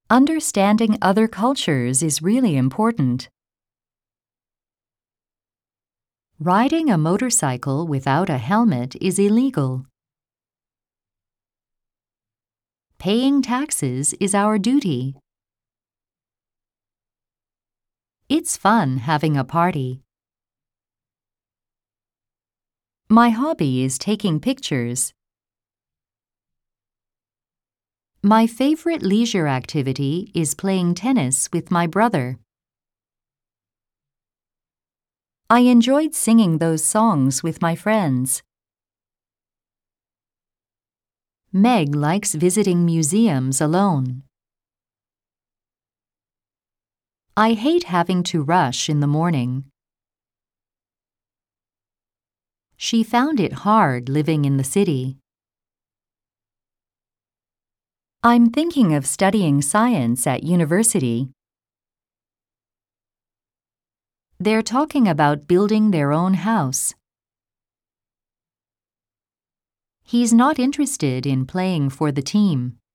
Understanding other cultures is really important. Riding a motorcycle without a helmet is illegal. Paying taxes is our duty. It's fun having a party. My hobby is taking pictures. My favorite leisure activity is playing tennis with my brother. I enjoyed singing those songs with my friends. Meg likes visiting museums alone. I hate having to rush in the morning. She found it hard living in the city. I'm thinking of studying science at university. They're talking about building their own house. He's not interested in playing for the team.